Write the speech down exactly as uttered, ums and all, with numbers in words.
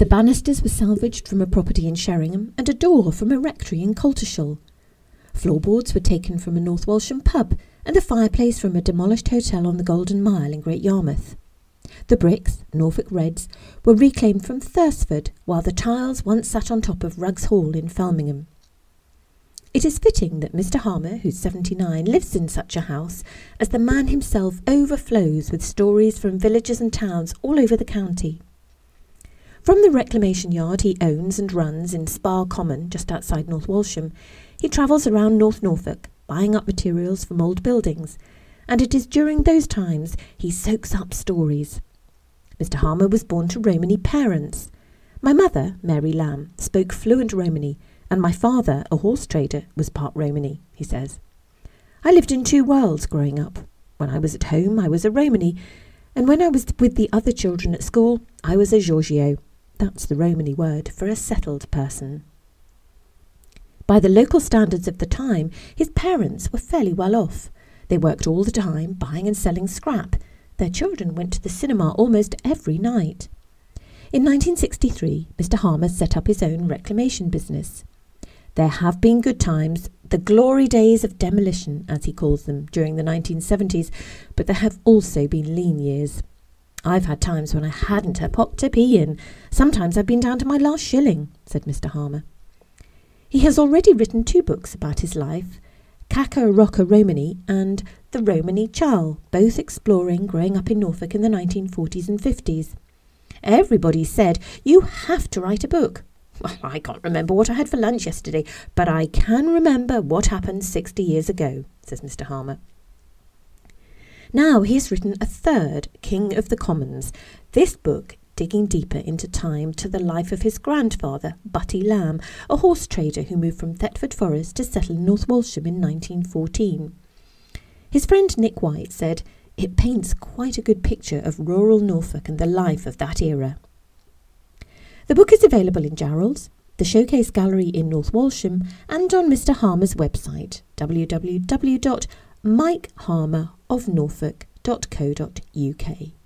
The banisters were salvaged from a property in Sheringham and a door from a rectory in Coltishall. Floorboards were taken from a North Walsham pub and a fireplace from a demolished hotel on the Golden Mile in Great Yarmouth. The bricks, Norfolk Reds, were reclaimed from Thursford, while the tiles once sat on top of Ruggs Hall in Felmingham. It is fitting that Mister Harmer, who's seventy-nine, lives in such a house, as the man himself overflows with stories from villages and towns all over the county. From the reclamation yard he owns and runs in Spa Common, just outside North Walsham, he travels around North Norfolk, buying up materials from old buildings, and it is during those times he soaks up stories. Mister Harmer was born to Romany parents. My mother, Mary Lamb, spoke fluent Romany, and my father, a horse trader, was part Romany, he says. I lived in two worlds growing up. When I was at home, I was a Romany, and when I was with the other children at school, I was a Giorgio. That's the Romany word for a settled person. By the local standards of the time, his parents were fairly well off. They worked all the time, buying and selling scrap. Their children went to the cinema almost every night. In nineteen sixty-three, Mister Harmer set up his own reclamation business. There have been good times, the glory days of demolition, as he calls them, during the nineteen seventies, but there have also been lean years. I've had times when I hadn't a pot to pee in. Sometimes I've been down to my last shilling, said Mister Harmer. He has already written two books about his life, Caca Rocca Romany and The Romany Chal, both exploring growing up in Norfolk in the nineteen forties and fifties. Everybody said, you have to write a book. Well, I can't remember what I had for lunch yesterday, but I can remember what happened sixty years ago, says Mister Harmer. Now he has written a third, King of the Commons, this book digging deeper into time to the life of his grandfather, Butty Lamb, a horse trader who moved from Thetford Forest to settle in North Walsham in nineteen fourteen. His friend Nick White said, it paints quite a good picture of rural Norfolk and the life of that era. The book is available in Jarrold's, the Showcase Gallery in North Walsham, and on Mister Harmer's website, w w w dot mike harmer of norfolk dot co dot u k.